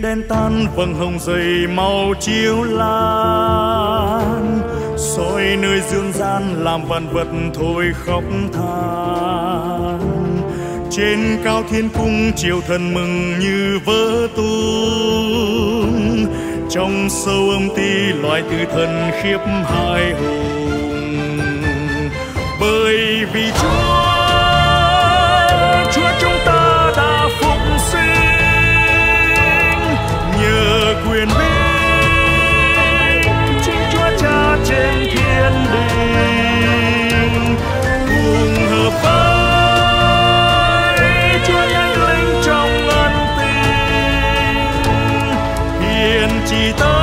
đen tan vầng hồng dày màu chiếu lan, soi nơi dương gian làm vạn vật thôi khóc than. Trên cao thiên cung triều thần mừng như vỡ tung, trong sâu âm ti loài tử thần khiếp hãi hùng. Bởi vì Chúa chúng ta đã phục sinh, nhờ quyền binh chính Chúa Cha trên thiên đình, cùng hợp vai Chúa Thánh Linh trong ân tình, hiền chỉ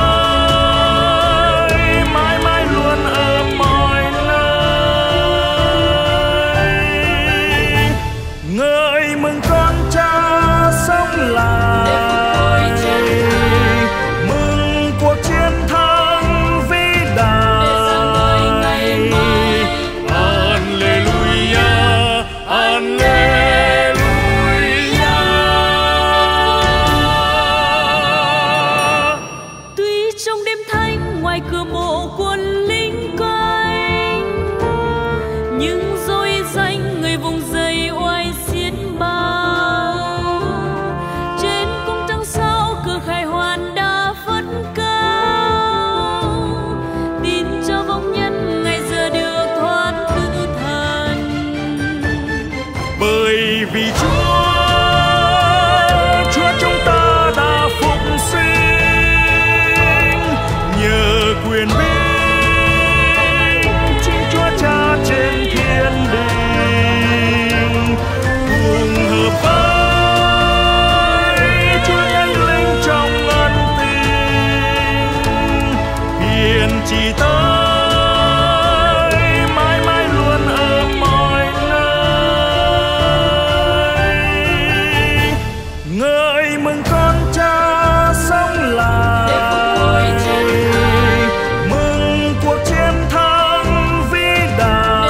tới mãi mãi luôn ở mọi nơi. Ngợi mừng con Cha sống lại, mừng cuộc chiến thắng vĩ đại. Alleluia, Alleluia. Tuy trong đêm thanh ngoài cửa mộ quân lính canh, nhưng dối danh người vùng dậy oai xiết bao. Trên cung trăng sao cửa khai hoàn đã phất cao, tin cho vong nhân ngày giờ được thoát tử thần. Bởi vì Chúa chúng ta đã phục sinh, nhờ quyền binh chính Chúa Cha trên thiên đình, cùng hợp vai Chúa Thánh Linh trong ân tình, hiền chỉ tới mãi mãi luôn ở mọi nơi. Ngợi mừng con Cha sống lại, mừng cuộc chiến thắng vĩ đại.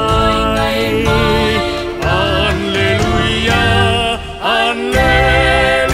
Alleluia, Alleluia.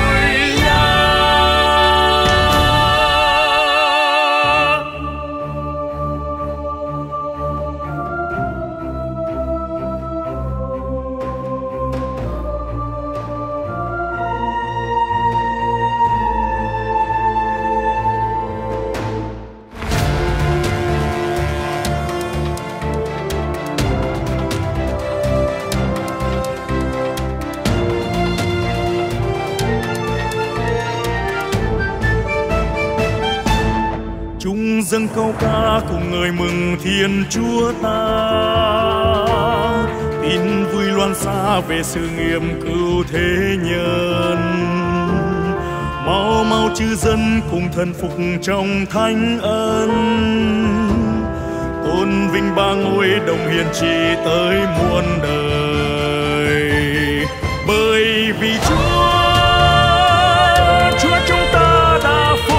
Chúng dâng câu ca cùng ngợi mừng Thiên Chúa ta, tin vui loan xa về sự nghiệp cứu thế nhân. Mau mau chư dân cùng thần phục trong thánh ân, tôn vinh ba ngôi đồng hiền trị tới muôn đời. Bởi vì Chúa chúng ta đã phục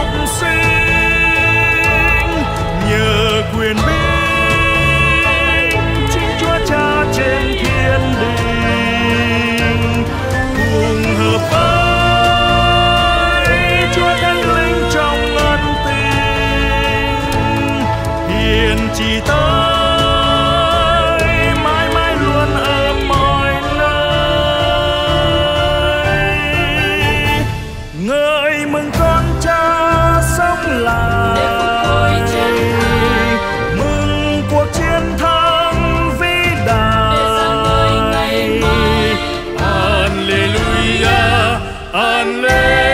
sinh, nhờ quyền binh chính Chúa Cha trên thiên đình, cùng hợp vai Chúa Thánh Linh trong ân tình, hiền chỉ tới mãi mãi luôn ở mọi nơi. Ngợi mừng con Cha sống lại, mừng cuộc chiến thắng vĩ đại. Alleluia, Alleluia.